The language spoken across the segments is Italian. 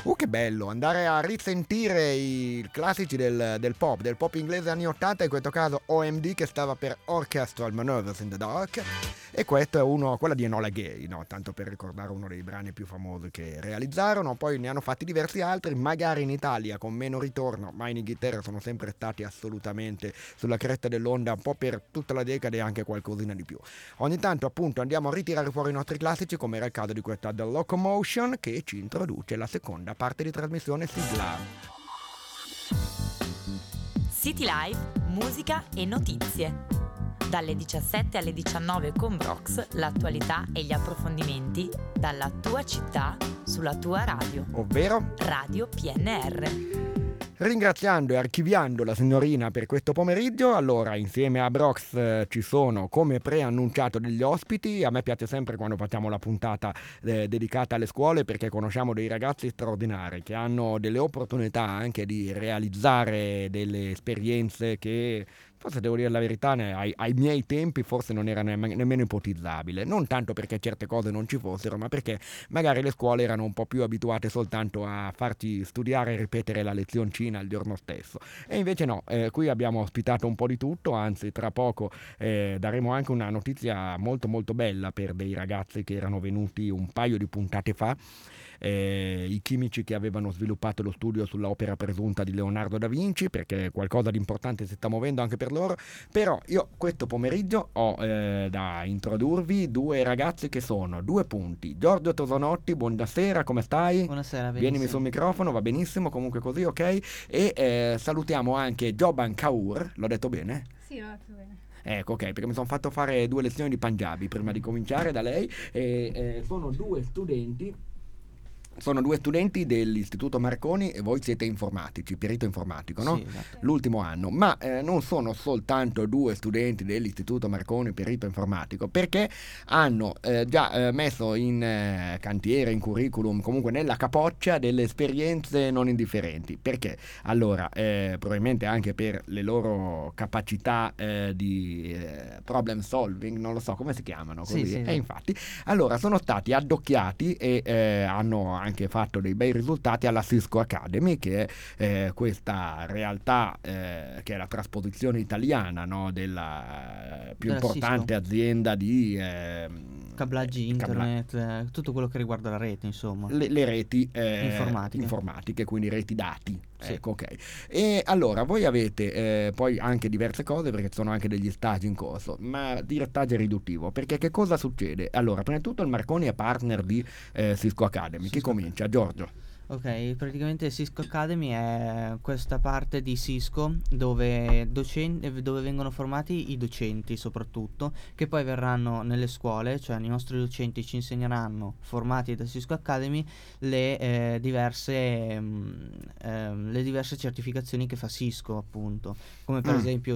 Che bello andare a risentire i classici del pop inglese anni 80, in questo caso OMD, che stava per Orchestral Maneuvers in the Dark, e questo è quella di Enola Gay, no? Tanto per ricordare uno dei brani più famosi che realizzarono. Poi ne hanno fatti diversi altri, magari in Italia con meno ritorno, ma in Inghilterra sono sempre stati assolutamente sulla cresta dell'onda un po' per tutta la decade e anche qualcosina di più. Ogni tanto appunto andiamo a ritirare fuori i nostri classici, come era il caso di questa The Locomotion, che ci introduce la seconda parte di trasmissione sigla. City Live, musica e notizie. Dalle 17 alle 19 con Brox, l'attualità e gli approfondimenti dalla tua città sulla tua radio. Ovvero? Radio PNR. Ringraziando e archiviando la signorina per questo pomeriggio, allora insieme a Brox ci sono, come preannunciato, degli ospiti. A me piace sempre quando facciamo la puntata dedicata alle scuole, perché conosciamo dei ragazzi straordinari che hanno delle opportunità anche di realizzare delle esperienze che, forse devo dire la verità, ai miei tempi forse non era nemmeno ipotizzabile. Non tanto perché certe cose non ci fossero, ma perché magari le scuole erano un po' più abituate soltanto a farci studiare e ripetere la lezioncina il giorno stesso. E invece no, qui abbiamo ospitato un po' di tutto, anzi tra poco daremo anche una notizia molto molto bella per dei ragazzi che erano venuti un paio di puntate fa. I chimici che avevano sviluppato lo studio sull'opera presunta di Leonardo da Vinci, perché qualcosa di importante si sta muovendo anche per loro. Però io questo pomeriggio ho da introdurvi due ragazzi che sono due punti. Giorgio Tosonotti, buonasera, come stai? Buonasera, benissimo. Vienimi sul microfono, va benissimo, comunque così, ok? E salutiamo anche Joban Kaur, l'ho detto bene? Sì, l'ho detto bene. Ecco, ok, perché mi sono fatto fare 2 lezioni di Punjabi prima di cominciare da lei, e sono due studenti dell'Istituto Marconi, e voi siete informatici, perito informatico, no? Sì, esatto. L'ultimo anno, ma non sono soltanto 2 studenti dell'Istituto Marconi, perito informatico, perché hanno già messo in cantiere, in curriculum, comunque nella capoccia, delle esperienze non indifferenti. Perché? Allora, probabilmente anche per le loro capacità di problem solving, non lo so come si chiamano così, Sì. infatti, allora sono stati addocchiati e hanno anche fatto dei bei risultati alla Cisco Academy, che è questa realtà che è la trasposizione italiana, no, della più Della importante Cisco. azienda di Cablaggi internet, tutto quello che riguarda la rete, insomma. le reti Informatiche, quindi reti dati. Sì. Ecco, ok. E allora voi avete poi anche diverse cose, perché ci sono anche degli stage in corso, ma dire stage riduttivo, perché che cosa succede? Allora, prima di tutto il Marconi è partner di Cisco Academy. Chi comincia? Giorgio. Ok, praticamente Cisco Academy è questa parte di Cisco dove vengono formati i docenti soprattutto, che poi verranno nelle scuole, cioè i nostri docenti ci insegneranno, formati da Cisco Academy, le diverse certificazioni che fa Cisco, appunto, come per esempio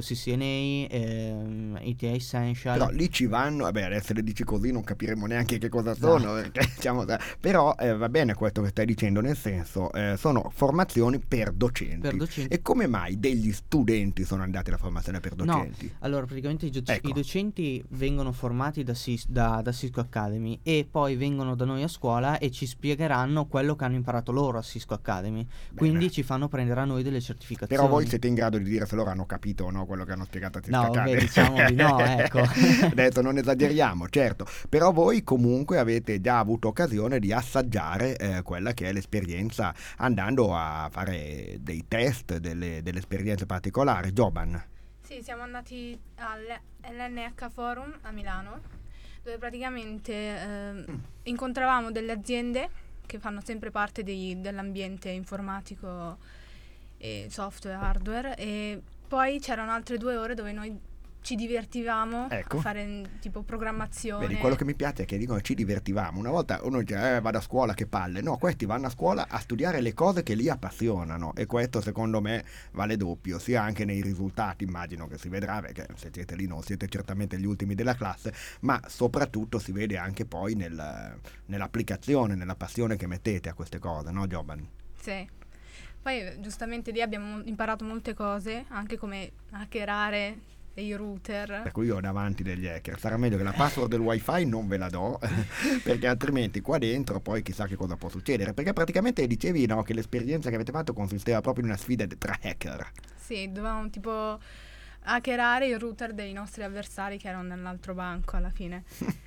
CCNA, ETA Essential. Però lì ci vanno, vabbè, adesso le dici così non capiremo neanche che cosa sono, perché, però va bene questo che stai dicendo, nel senso sono formazioni per docenti. E come mai degli studenti sono andati alla formazione per docenti? No, allora praticamente Ecco. i docenti vengono formati da Cisco Academy e poi vengono da noi a scuola e ci spiegheranno quello che hanno imparato loro a Cisco Academy. Quindi ci fanno prendere a noi delle certificazioni. Però voi siete in grado di dire se loro hanno capito o no quello che hanno spiegato a Cisco No, Academy? vabbè, diciamo di no, ecco. Adesso non esageriamo, certo. Però voi comunque avete già avuto occasione di assaggiare quella che è l'esperienza, andando a fare dei test, delle esperienze particolari. Joban. Sì, siamo andati all'NH Forum a Milano, dove praticamente incontravamo delle aziende che fanno sempre parte dell'ambiente informatico e software, hardware, e poi c'erano altre 2 ore dove noi ci divertivamo a fare tipo programmazione. Vedi, quello che mi piace è che dicono ci divertivamo. Una volta uno dice vado a scuola, che palle. No, questi vanno a scuola a studiare le cose che li appassionano, e questo secondo me vale doppio, sia anche nei risultati, immagino che si vedrà, perché se siete lì non siete certamente gli ultimi della classe, ma soprattutto si vede anche poi nell'applicazione, nella passione che mettete a queste cose, no Joban? Sì. Poi giustamente lì abbiamo imparato molte cose, anche come hackerare dei router. Per cui io ho davanti degli hacker. Sarà meglio che la password del wifi non ve la do, perché altrimenti qua dentro poi chissà che cosa può succedere. Perché praticamente dicevi, no, che l'esperienza che avete fatto consisteva proprio in una sfida tra hacker. Sì, dovevamo tipo hackerare il router dei nostri avversari che erano nell'altro banco alla fine.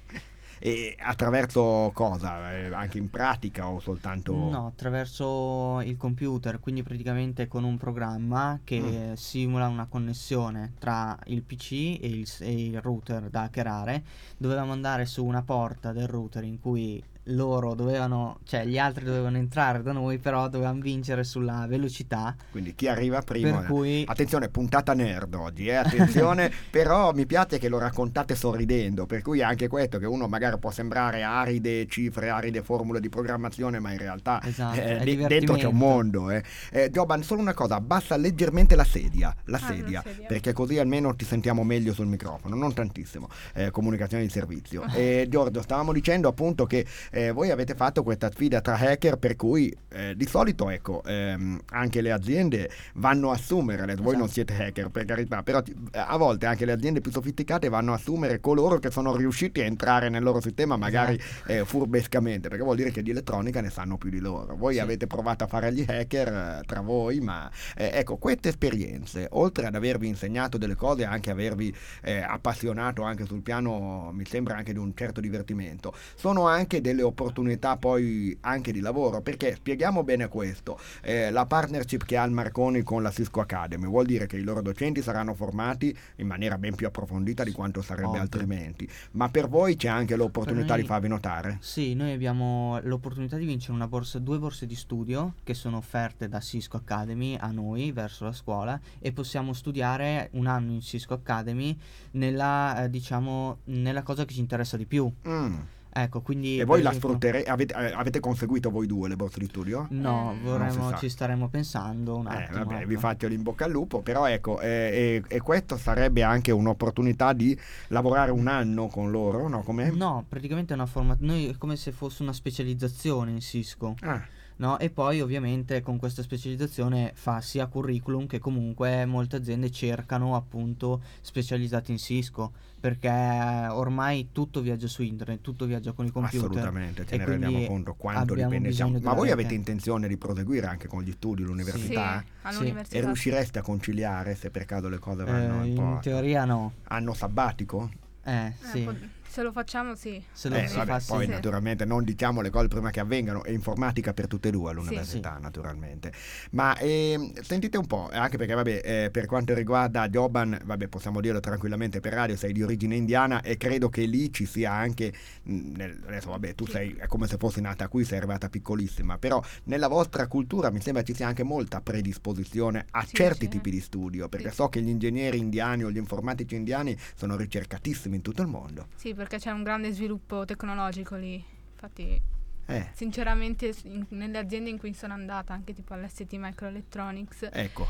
E attraverso cosa? Anche in pratica o soltanto... No, attraverso il computer, quindi praticamente con un programma che simula una connessione tra il PC e il router da hackerare. Dovevamo andare su una porta del router in cui loro dovevano, cioè gli altri dovevano entrare da noi, però dovevamo vincere sulla velocità. Quindi chi arriva prima. Per cui... Attenzione, puntata nerd oggi, attenzione, però mi piace che lo raccontate sorridendo, per cui anche questo, che uno magari può sembrare aride cifre, aride formule di programmazione, ma in realtà Esatto, è dentro c'è un divertimento. mondo. Joban, solo una cosa, abbassa leggermente la sedia, la sedia. perché così almeno ti sentiamo meglio sul microfono, non tantissimo, comunicazione di servizio. Giorgio, stavamo dicendo appunto che voi avete fatto questa sfida tra hacker, per cui di solito ecco anche le aziende vanno a assumere, voi non siete hacker per carità, però a volte anche le aziende più sofisticate vanno a assumere coloro che sono riusciti a entrare nel loro sistema magari furbescamente, perché vuol dire che di elettronica ne sanno più di loro. Voi avete provato a fare gli hacker tra voi, ma ecco, queste esperienze, oltre ad avervi insegnato delle cose, anche avervi appassionato anche sul piano, mi sembra, anche di un certo divertimento, sono anche delle opportunità poi anche di lavoro, perché spieghiamo bene questo, la partnership che ha il Marconi con la Cisco Academy vuol dire che i loro docenti saranno formati in maniera ben più approfondita di quanto sarebbe altrimenti, ma per voi c'è anche l'opportunità di farvi notare? Sì, noi abbiamo l'opportunità di vincere una borsa, 2 borse di studio che sono offerte da Cisco Academy a noi verso la scuola, e possiamo studiare un anno in Cisco Academy nella diciamo nella cosa che ci interessa di più. Ecco, quindi e voi la sfrutterete? Avete conseguito voi 2 le borse di studio? No, ci staremo pensando un attimo. Vabbè, vi faccio l'in bocca al lupo, però ecco, e questo sarebbe anche un'opportunità di lavorare un anno con loro, no? Com'è? No, praticamente è una noi è come se fosse una specializzazione in Cisco. No? E poi ovviamente con questa specializzazione fa sia curriculum che comunque molte aziende cercano appunto specializzati in Cisco, perché ormai tutto viaggia su internet, tutto viaggia con i computer. Assolutamente, ce ne rendiamo conto quanto dipende siamo. Ma voi avete intenzione di proseguire anche con gli studi, l'università? Sì, all'università. E riuscireste a conciliare se per caso le cose vanno un po'? In teoria no. Anno sabbatico? Sì. Se lo facciamo, sì. Se lo si vabbè, fa, poi sì. naturalmente non diciamo le cose prima che avvengano, è informatica per tutte e due all'università, naturalmente. Ma sentite un po', anche perché vabbè, per quanto riguarda Joban, vabbè, possiamo dirlo tranquillamente per radio, sei di origine indiana e credo che lì ci sia anche, adesso vabbè, tu sei, è come se fossi nata qui, sei arrivata piccolissima, però nella vostra cultura mi sembra ci sia anche molta predisposizione a certi tipi di studio, perché so che gli ingegneri indiani o gli informatici indiani sono ricercatissimi in tutto il mondo. Sì, perché c'è un grande sviluppo tecnologico lì, infatti sinceramente nelle aziende in cui sono andata, anche tipo all'ST Microelectronics, ecco,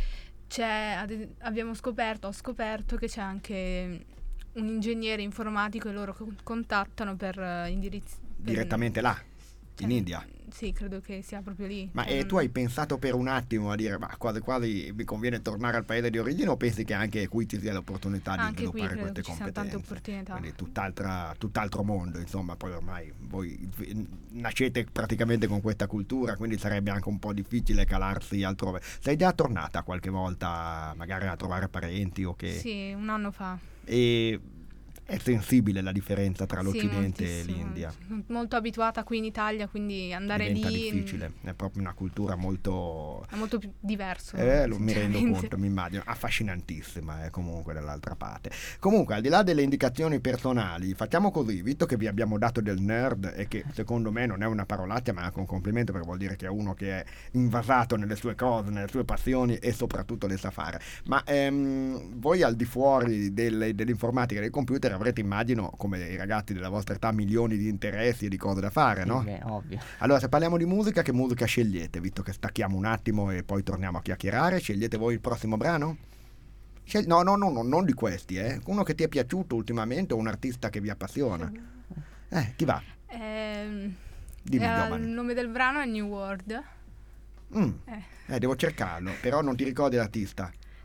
ho scoperto che c'è anche un ingegnere informatico e loro contattano per indirizzi direttamente là, in India. Sì, credo che sia proprio lì. Ma tu hai pensato per un attimo a dire ma quasi quasi mi conviene tornare al paese di origine, o pensi che anche qui ci sia l'opportunità di anche sviluppare qui queste ci siano tante competenze? opportunità. Quindi tutt'altro mondo, insomma, poi ormai voi nascete praticamente con questa cultura, quindi sarebbe anche un po' difficile calarsi altrove. Sei già tornata qualche volta magari a trovare parenti o che... Sì, un anno fa. E è sensibile la differenza tra l'Occidente e l'India? Molto abituata qui in Italia, quindi andare diventa lì difficile, è proprio una cultura molto... è molto più diverso. Mi rendo conto, mi immagino, affascinantissima comunque dall'altra parte. Comunque, al di là delle indicazioni personali, facciamo così, visto che vi abbiamo dato del nerd, e che secondo me non è una parolaccia ma anche un complimento, perché vuol dire che è uno che è invasato nelle sue cose, nelle sue passioni e soprattutto le sa fare. Ma voi al di fuori dell'informatica e dei computer avrete, immagino, come i ragazzi della vostra età, milioni di interessi e di cose da fare, no? Beh, ovvio. Allora, se parliamo di musica, che musica scegliete? Visto che stacchiamo un attimo e poi torniamo a chiacchierare, scegliete voi il prossimo brano? No, non di questi, uno che ti è piaciuto ultimamente o un artista che vi appassiona. Chi va? Dimmi, il nome del brano è New World. Devo cercarlo, però non ti ricordi l'artista?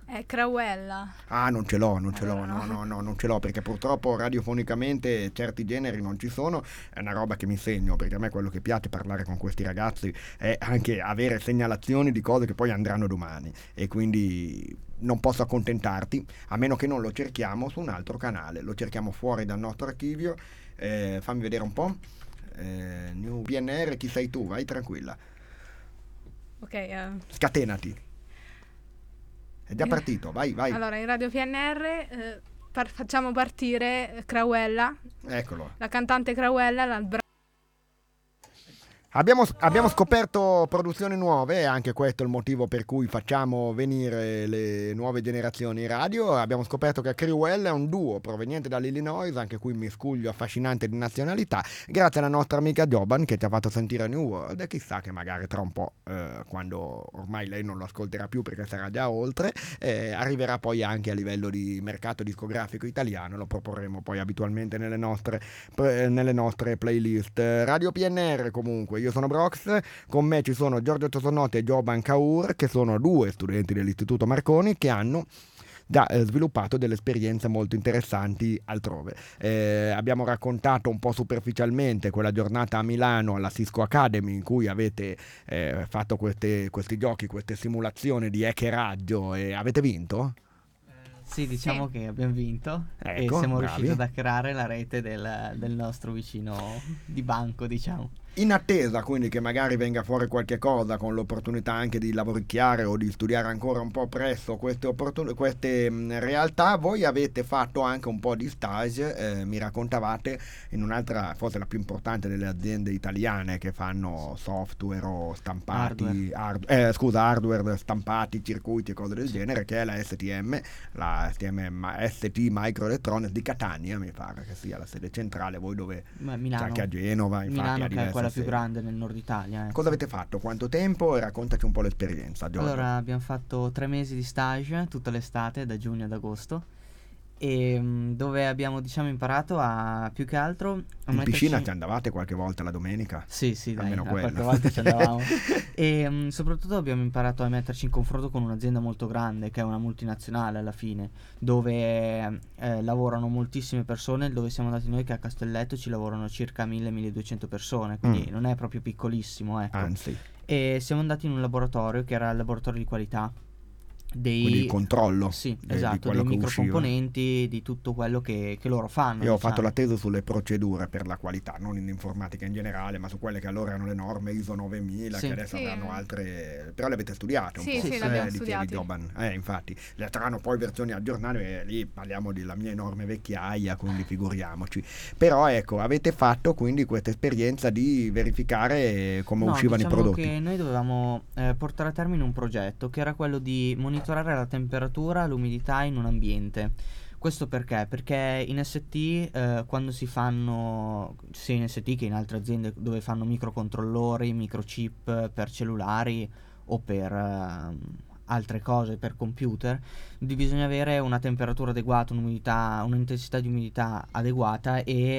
È Crauella. Ah, non ce l'ho, non ce l'ho, perché purtroppo radiofonicamente certi generi non ci sono. È una roba che mi segno, perché a me quello che piace parlare con questi ragazzi è anche avere segnalazioni di cose che poi andranno domani, e quindi non posso accontentarti, a meno che non lo cerchiamo su un altro canale, lo cerchiamo fuori dal nostro archivio. Fammi vedere un po'. New PNR, chi sei tu? Vai tranquilla. Ok. Scatenati. È già partito, vai. Allora, in Radio PNR facciamo partire Crauella. Eccolo. La cantante Crauella, Abbiamo scoperto produzioni nuove, e anche questo è il motivo per cui facciamo venire le nuove generazioni in radio. Abbiamo scoperto che Crauella è un duo proveniente dall'Illinois, anche qui miscuglio affascinante di nazionalità, grazie alla nostra amica Joban che ci ha fatto sentire New World, e chissà che magari tra un po', quando ormai lei non lo ascolterà più perché sarà già oltre, arriverà poi anche a livello di mercato discografico italiano. Lo proporremo poi abitualmente nelle nostre playlist. Radio PNR comunque. Io sono Brox, con me ci sono Giorgio Tosonotti e Joban Kaur, che sono due studenti dell'Istituto Marconi che hanno già sviluppato delle esperienze molto interessanti altrove. Abbiamo raccontato un po' superficialmente quella giornata a Milano alla Cisco Academy in cui avete fatto questi giochi, queste simulazioni di hackeraggio, e avete vinto? Sì, diciamo che abbiamo vinto, Ecco, e siamo bravi. riusciti ad hackerare la rete del nostro vicino di banco, diciamo. In attesa quindi che magari venga fuori qualche cosa, con l'opportunità anche di lavoricchiare o di studiare ancora un po' presso queste realtà, voi avete fatto anche un po' di stage, mi raccontavate, in un'altra, forse la più importante delle aziende italiane che fanno software o stampati, hardware stampati, circuiti e cose del genere, che è la ST Microelectronics di Catania, mi pare che sia la sede centrale. Voi dove? Milano. C'è anche a Genova, infatti, Milano, a che è diverse quella più sedi. grande nel nord Italia. Cosa avete fatto? Quanto tempo? E raccontaci un po' l'esperienza, Giorgio. Allora, abbiamo fatto 3 mesi di stage tutta l'estate, da giugno ad agosto, e dove abbiamo, diciamo, imparato a, più che altro, a in piscina metterci... ci andavate qualche volta la domenica? Sì, dai, Almeno qualche quello. volta ci andavamo. E soprattutto abbiamo imparato a metterci in confronto con un'azienda molto grande, che è una multinazionale alla fine, dove lavorano moltissime persone, dove siamo andati noi, che a Castelletto ci lavorano circa 1000-1200 persone, quindi non è proprio piccolissimo, ecco. Anzi, E siamo andati in un laboratorio che era il laboratorio di qualità quindi il controllo sì, di esatto, quello dei che usciva. microcomponenti, di tutto quello che loro fanno. Io ho diciamo. fatto la tesi sulle procedure per la qualità, non in informatica in generale, ma su quelle che allora erano le norme ISO 9000, Sì. che adesso Sì. avranno altre, però le avete studiate un Sì, po'. sì, le abbiamo dicevi, studiate. Joban. Infatti, le saranno poi versioni aggiornate, e lì parliamo della mia enorme vecchiaia, quindi figuriamoci. Però ecco, avete fatto quindi questa esperienza di verificare come No, uscivano diciamo i prodotti. che noi dovevamo portare a termine un progetto che era quello di monitorare la temperatura, l'umidità in un ambiente. Questo perché? Perché in ST quando si fanno, sia in ST che in altre aziende dove fanno microcontrollori, microchip per cellulari o per altre cose, per computer, bisogna avere una temperatura adeguata, un'umidità, un'intensità di umidità adeguata,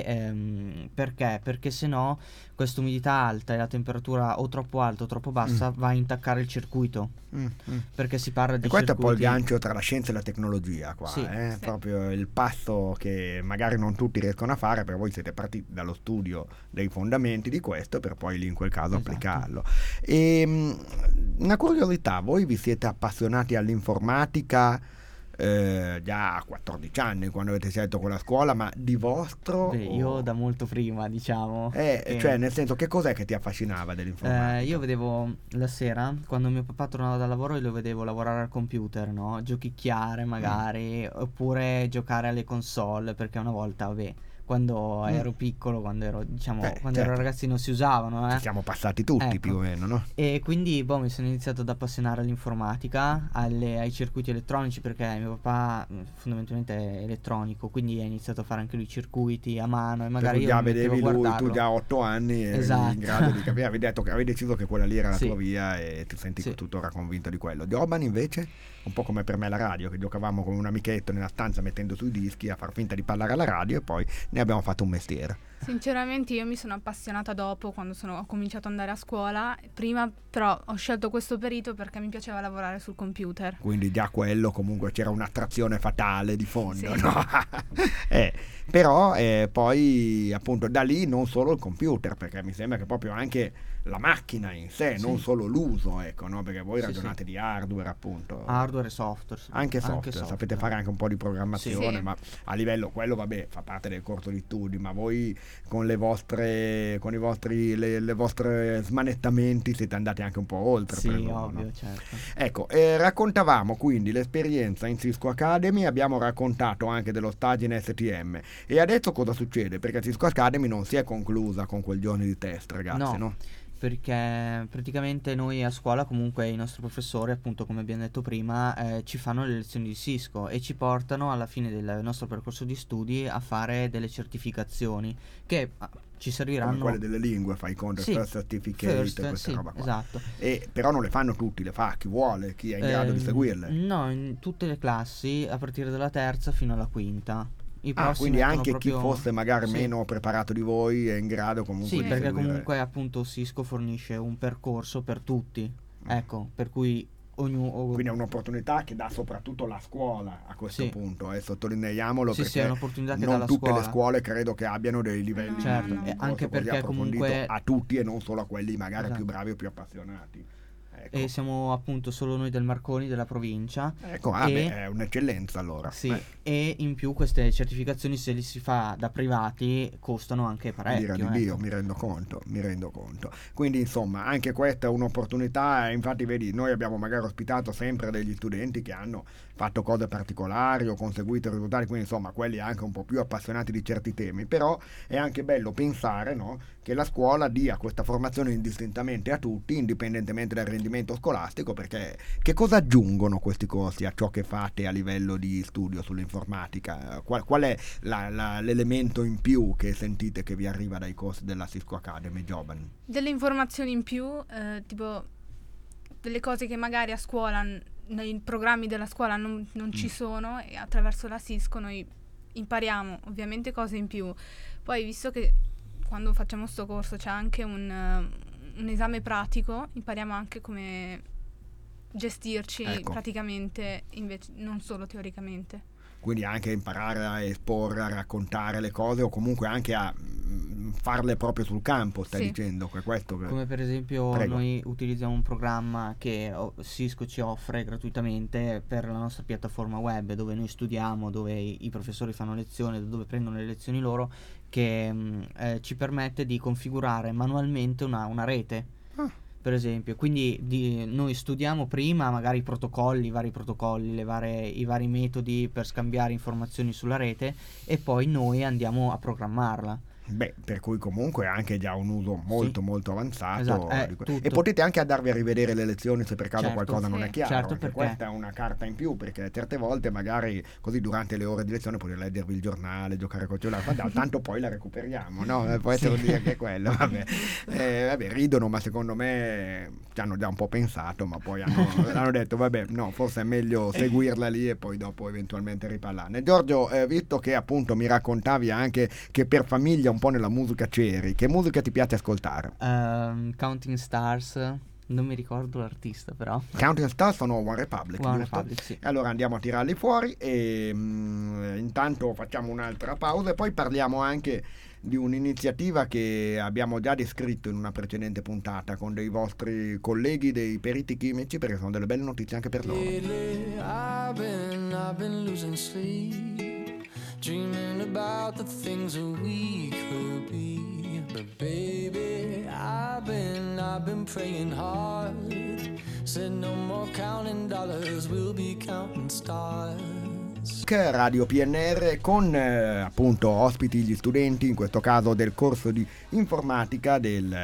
e perché? Perché se no questa umidità alta e la temperatura o troppo alta o troppo bassa va a intaccare il circuito, perché si parla di E questo è un po' il circuiti- gancio tra la scienza e la tecnologia qua, Sì. Sì. Proprio il passo che magari non tutti riescono a fare, perché voi siete partiti dallo studio dei fondamenti di questo per poi lì in quel caso Esatto. applicarlo. E una curiosità, voi vi siete appassionati all'informatica già a 14 anni quando avete scelto quella scuola, ma di vostro? Beh, io da molto prima, diciamo. che- Cioè, nel senso, che cos'è che ti affascinava dell'informatica? io vedevo la sera, quando mio papà tornava dal lavoro, io lo vedevo lavorare al computer, no? Giochicchiare magari, oppure giocare alle console, perché una volta, vabbè, quando ero piccolo, quando ero, diciamo, quando ero certo. ragazzino si usavano, Ci siamo passati tutti Ecco. più o meno, no? E quindi mi sono iniziato ad appassionare all'informatica, ai circuiti elettronici, perché mio papà fondamentalmente è elettronico, quindi ha iniziato a fare anche lui circuiti a mano, e magari Tu io già mi mettevo a vedevi lui, guardarlo. tu già a 8 anni eri Esatto. in grado di capire, avevi detto che avevi deciso che quella lì era la Sì. tua via e ti senti Sì. tuttora convinto di quello. Joban invece, un po' come per me la radio, che giocavamo con un amichetto nella stanza mettendo sui dischi a far finta di parlare alla radio, e poi ne abbiamo fatto un mestiere. Sinceramente io mi sono appassionata dopo, quando ho cominciato ad andare a scuola. Prima però ho scelto questo perito perché mi piaceva lavorare sul computer. Quindi già quello comunque c'era un'attrazione fatale di fondo, Sì. no? Però poi appunto da lì non solo il computer, perché mi sembra che proprio anche la macchina in sé, Sì. non solo l'uso, ecco, no? Perché voi Sì, ragionate di hardware, appunto. Hardware e software. Anche software, sapete fare anche un po' di programmazione, Sì. ma a livello quello vabbè fa parte del corso di studi, ma voi con le vostre smanettamenti siete andati anche un po' oltre. Sì, presumo, ovvio, no? certo. Ecco, raccontavamo quindi l'esperienza in Cisco Academy, abbiamo raccontato anche dello stage in STM e adesso cosa succede? Perché Cisco Academy non si è conclusa con quel giorno di test, ragazzi, no? Perché praticamente noi a scuola comunque i nostri professori, appunto come abbiamo detto prima, ci fanno le lezioni di Cisco e ci portano alla fine del nostro percorso di studi a fare delle certificazioni che ci serviranno. Come quelle delle lingue, fai conto, Sì, first certificate, questa sì, roba qua. esatto. Però non le fanno tutti, le fa chi vuole, chi è in grado di seguirle. No, in tutte le classi a partire dalla terza fino alla quinta. I profs Quindi mettono anche proprio- chi fosse magari sì. meno preparato di voi è in grado comunque Sì, di perché seguire. comunque appunto Cisco fornisce un percorso per tutti. Ecco, per cui ognuno. Quindi è un'opportunità che dà soprattutto la scuola a questo Sì. punto, sottolineiamolo, Sì, sì, perché è un'opportunità che non dà la tutte le scuola. scuole credo che abbiano dei livelli Certo, di e corso anche così perché approfondito comunque- a tutti e non solo a quelli magari Esatto. più bravi o più appassionati. Ecco, E siamo appunto solo noi del Marconi, della provincia. ecco e- è un'eccellenza allora. Sì, e in più queste certificazioni, se li si fa da privati, costano anche parecchio. L'ira di Dio, ecco. mi rendo conto. Quindi insomma anche questa è un'opportunità, infatti vedi, noi abbiamo magari ospitato sempre degli studenti che hanno fatto cose particolari o conseguito risultati, quindi insomma quelli anche un po' più appassionati di certi temi, però è anche bello pensare, no, che la scuola dia questa formazione indistintamente a tutti, indipendentemente dal rendimento scolastico, perché che cosa aggiungono questi corsi a ciò che fate a livello di studio sull'informatica? Qual è l'elemento in più che sentite che vi arriva dai corsi della Cisco Academy Giovani? Delle informazioni in più, tipo delle cose che magari a scuola, nei programmi della scuola non ci sono, e attraverso la Cisco noi impariamo ovviamente cose in più. Poi visto che quando facciamo sto corso c'è anche un esame pratico, impariamo anche come gestirci Ecco. praticamente, invece non solo teoricamente. Quindi anche imparare a esporre, a raccontare le cose o comunque anche a farle proprio sul campo, stai Sì. dicendo che è questo che... Come per esempio Prego. noi utilizziamo un programma che Cisco ci offre gratuitamente per la nostra piattaforma web, dove noi studiamo, dove i professori fanno lezioni, dove prendono le lezioni loro, che ci permette di configurare manualmente una rete. Per esempio, quindi noi studiamo prima magari i vari protocolli, i vari metodi per scambiare informazioni sulla rete, e poi noi andiamo a programmarla. Beh, per cui comunque è anche già un uso molto Sì. molto avanzato. Esatto, E tutto. potete anche andarvi a rivedere le lezioni se per caso Certo. qualcosa non Sì. è chiaro. Certo, anche perché- questa è una carta in più, perché certe volte magari così durante le ore di lezione potete leggervi il giornale, giocare col cellulare, tanto poi la recuperiamo, no? Può essere un dire che è quello, vabbè. Vabbè, ridono, ma secondo me ci hanno già un po' pensato, ma poi hanno detto vabbè, no, forse è meglio seguirla lì e poi dopo eventualmente riparlarne. Giorgio, visto che appunto mi raccontavi anche che per famiglia un po' nella musica c'eri, che musica ti piace ascoltare? Counting Stars, non mi ricordo l'artista però. Counting Stars sono One Republic, One giusto? Republic, sì. Allora andiamo a tirarli fuori e intanto facciamo un'altra pausa e poi parliamo anche di un'iniziativa che abbiamo già descritto in una precedente puntata con dei vostri colleghi, dei periti chimici, perché sono delle belle notizie anche per loro. Lately, I've been losing sleep, dreaming about the things that we could be. But baby, I've been praying hard. Said no more counting dollars, we'll be counting stars. Radio PNR con appunto ospiti gli studenti, in questo caso del corso di informatica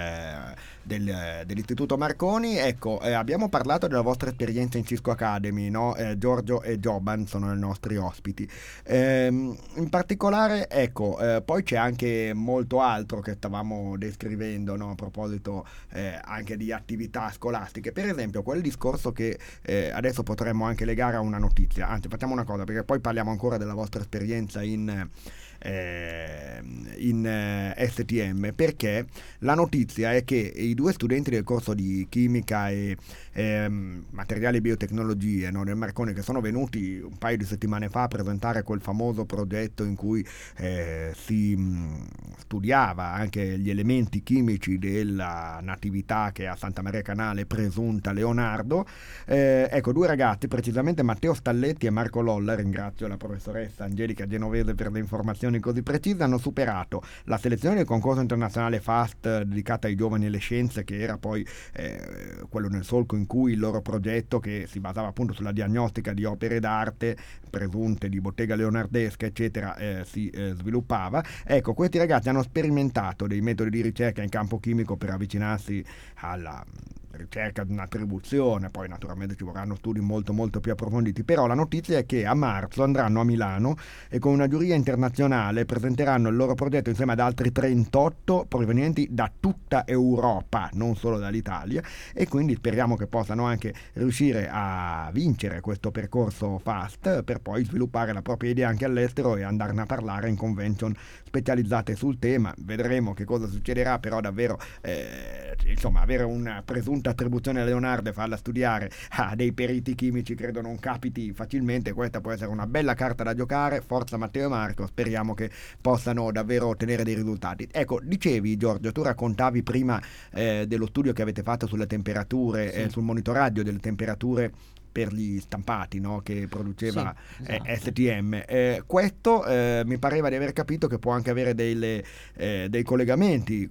dell'Istituto Marconi. Ecco, abbiamo parlato della vostra esperienza in Cisco Academy, no? Giorgio e Gioban sono i nostri ospiti. In particolare, ecco, poi c'è anche molto altro che stavamo descrivendo, no? A proposito anche di attività scolastiche. Per esempio, quel discorso che adesso potremmo anche legare a una notizia. Anzi, facciamo una cosa, perché poi parliamo ancora della vostra esperienza in in STM, perché la notizia è che i due studenti del corso di chimica e materiali e biotecnologie, no, del Marconi, che sono venuti un paio di settimane fa a presentare quel famoso progetto in cui si studiava anche gli elementi chimici della natività che a Santa Maria Canale presunta Leonardo. Ecco, due ragazzi, precisamente Matteo Stalletti e Marco Lolla, ringrazio la professoressa Angelica Genovese per le informazioni così precise, hanno superato la selezione del concorso internazionale FAST dedicata ai giovani e alle scienze, che era poi quello nel solco in cui il loro progetto, che si basava appunto sulla diagnostica di opere d'arte presunte di bottega leonardesca eccetera, si sviluppava. Ecco, questi ragazzi hanno sperimentato dei metodi di ricerca in campo chimico per avvicinarsi alla ricerca di un'attribuzione, poi naturalmente ci vorranno studi molto molto più approfonditi, però la notizia è che a marzo andranno a Milano e con una giuria internazionale presenteranno il loro progetto insieme ad altri 38 provenienti da tutta Europa, non solo dall'Italia, e quindi speriamo che possano anche riuscire a vincere questo percorso FAST per poi sviluppare la propria idea anche all'estero e andarne a parlare in convention specializzate sul tema. Vedremo che cosa succederà, però davvero insomma, avere una presunta attribuzione a Leonardo e farla studiare a dei periti chimici credo non capiti facilmente. Questa può essere una bella carta da giocare. Forza Matteo e Marco, speriamo che possano davvero ottenere dei risultati. Ecco, dicevi Giorgio, tu raccontavi prima dello studio che avete fatto sulle temperature, sì, sul monitoraggio delle temperature per gli stampati, no, che produceva sì, esatto. STM. Questo mi pareva di aver capito che può anche avere dei collegamenti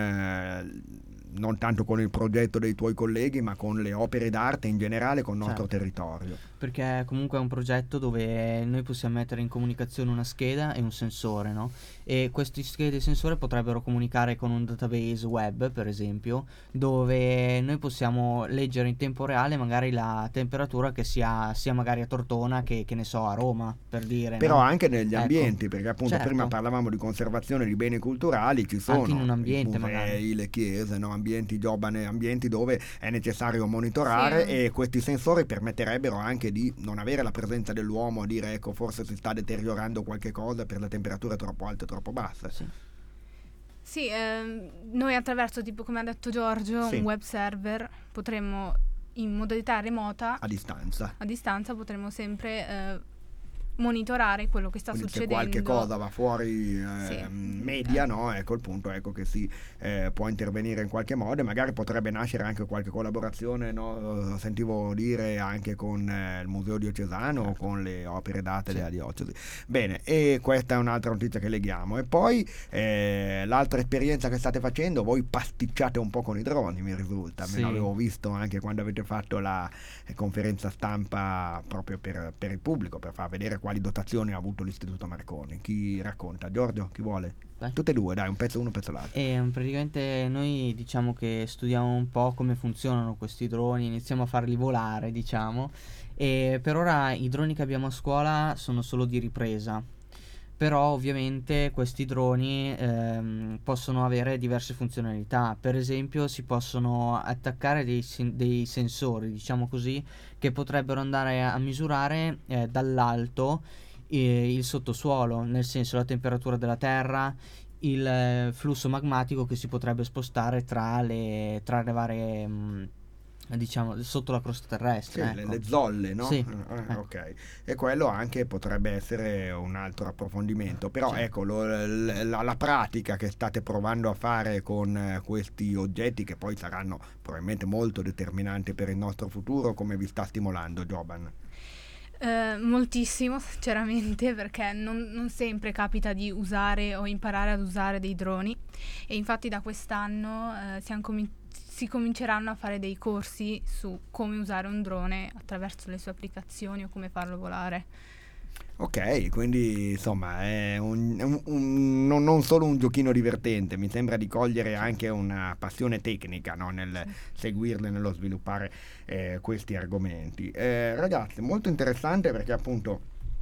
con non tanto con il progetto dei tuoi colleghi, ma con le opere d'arte in generale, con il nostro Certo. territorio. Perché comunque è un progetto dove noi possiamo mettere in comunicazione una scheda e un sensore, no? E questi schede e sensore potrebbero comunicare con un database web, per esempio, dove noi possiamo leggere in tempo reale magari la temperatura che sia magari a Tortona che ne so, a Roma, per dire, Però no? anche negli Ecco, ambienti, perché appunto certo. prima parlavamo di conservazione di beni culturali, ci sono Anche in un i ambiente musei, magari. le chiese, no? Ambienti giovani, ambienti dove è necessario monitorare, Sì. e questi sensori permetterebbero anche di non avere la presenza dell'uomo a dire ecco forse si sta deteriorando qualche cosa per la temperatura troppo alta e troppo bassa. Sì. Sì, noi attraverso, tipo come ha detto Giorgio, Sì. un web server potremmo, in modalità remota, A distanza. a distanza, potremmo sempre monitorare quello che sta Quindi se succedendo. qualche cosa va fuori Sì. media, no? Ecco il punto, ecco che si può intervenire in qualche modo, e magari potrebbe nascere anche qualche collaborazione, no? Sentivo dire anche con il Museo Diocesano o con le opere d'arte della diocesi. Bene, e questa è un'altra notizia che leghiamo. E poi l'altra esperienza che state facendo, voi pasticciate un po' con i droni, mi risulta. Me Sì. l'avevo visto anche quando avete fatto la conferenza stampa proprio per il pubblico, per far vedere quali dotazioni ha avuto l'Istituto Marconi. Chi racconta? Giorgio? Chi vuole? Dai. Tutte e due, dai, un pezzo uno, un pezzo l'altro. E praticamente noi diciamo che studiamo un po' come funzionano questi droni, iniziamo a farli volare, diciamo, e per ora i droni che abbiamo a scuola sono solo di ripresa. Però ovviamente questi droni possono avere diverse funzionalità. Per esempio si possono attaccare dei sensori, diciamo così, che potrebbero andare a misurare dall'alto il sottosuolo, nel senso la temperatura della terra, il flusso magmatico che si potrebbe spostare tra le varie diciamo sotto la crosta terrestre, Sì, ecco. le zolle, no? Sì. Ok. E quello anche potrebbe essere un altro approfondimento. Però Sì. ecco, la pratica che state provando a fare con questi oggetti, che poi saranno probabilmente molto determinanti per il nostro futuro, come vi sta stimolando, Gioban? Moltissimo, sinceramente, perché non sempre capita di usare o imparare ad usare dei droni, e infatti da quest'anno si cominceranno a fare dei corsi su come usare un drone attraverso le sue applicazioni o come farlo volare. Ok, quindi insomma è non solo un giochino divertente, mi sembra di cogliere anche una passione tecnica, no? Nel seguirle, nello sviluppare questi argomenti. Ragazzi, molto interessante, perché appunto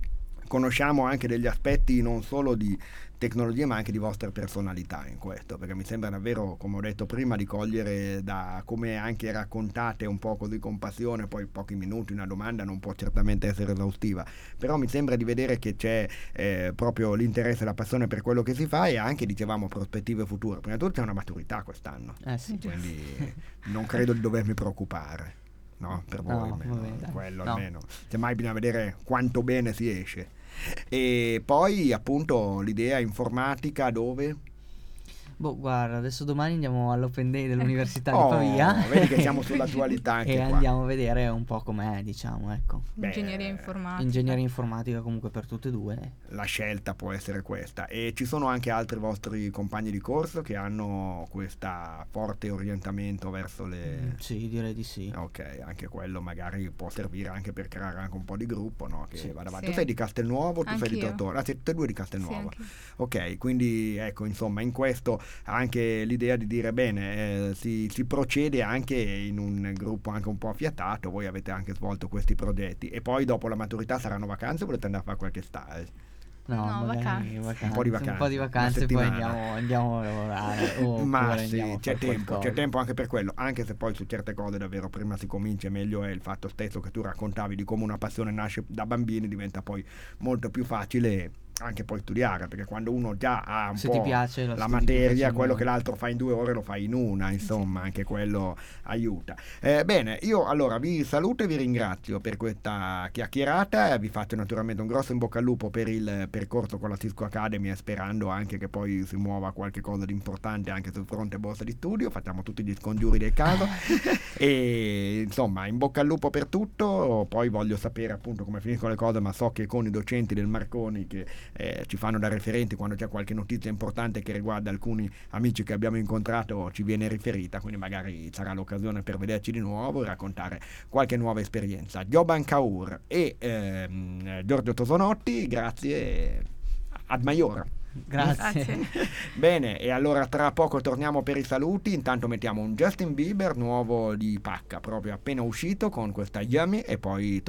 conosciamo anche degli aspetti non solo di tecnologie ma anche di vostra personalità in questo, perché mi sembra davvero, come ho detto prima, di cogliere da come anche raccontate un po' così con passione, poi pochi minuti, una domanda non può certamente essere esaustiva, però mi sembra di vedere che c'è proprio l'interesse e la passione per quello che si fa, e anche, dicevamo, prospettive future. Prima di tutto c'è una maturità quest'anno, Sì. quindi non credo di dovermi preoccupare, no? Per voi No, almeno, vabbè, dai. quello No. almeno, semmai bisogna vedere quanto bene si esce. E poi appunto l'idea informatica dove? Boh, guarda, adesso domani andiamo all'Open Day dell'Università Oh, di Pavia. vedi che siamo sull'attualità anche e qua. andiamo a vedere un po' com'è, diciamo, ecco. Beh, Ingegneria informatica. Ingegneria informatica comunque per tutte e due. La scelta può essere questa. E ci sono anche altri vostri compagni di corso che hanno questo forte orientamento verso le... Sì, direi di sì. Ok, anche quello magari può servire anche per creare anche un po' di gruppo, no? Che Sì. vada avanti. Sì. Tu sei di Castelnuovo, tu sei di Anch'io. Tortona. Ah, siete tutte e due di Sì, Castelnuovo. anch'io. Ok, quindi ecco, insomma, in questo anche l'idea di dire bene, si procede anche in un gruppo anche un po' affiatato. Voi avete anche svolto questi progetti, e poi dopo la maturità saranno vacanze o volete andare a fare qualche stage? No, No, magari vacanze. Un po' di Un po' di vacanze, vacanze, una poi settimana. andiamo a lavorare. Ma Oppure sì, andiamo a c'è fare tempo qualcosa. anche per quello, anche se poi su certe cose davvero prima si comincia, meglio è. Il fatto stesso che tu raccontavi di come una passione nasce da bambini diventa poi molto più facile anche poi studiare, perché quando uno già ha un Se po' ti piace, lo la studi più materia, quello facilmente. che l'altro fa in 2 ore lo fa in una, insomma, anche quello aiuta. Bene, io allora vi saluto e vi ringrazio per questa chiacchierata, vi faccio naturalmente un grosso in bocca al lupo per il percorso con la Cisco Academy, e sperando anche che poi si muova qualche cosa di importante anche sul fronte borsa di studio. Facciamo tutti gli scongiuri del caso e insomma, in bocca al lupo per tutto. Poi voglio sapere appunto come finiscono le cose, ma so che con i docenti del Marconi che ci fanno da referenti quando c'è qualche notizia importante che riguarda alcuni amici che abbiamo incontrato, ci viene riferita, quindi magari sarà l'occasione per vederci di nuovo e raccontare qualche nuova esperienza. Gioban Kaur e Giorgio Tosonotti, grazie, ad Maiora. Grazie. Bene, e allora tra poco torniamo per i saluti. Intanto mettiamo un Justin Bieber nuovo di pacca, proprio appena uscito, con questa Yummy, e poi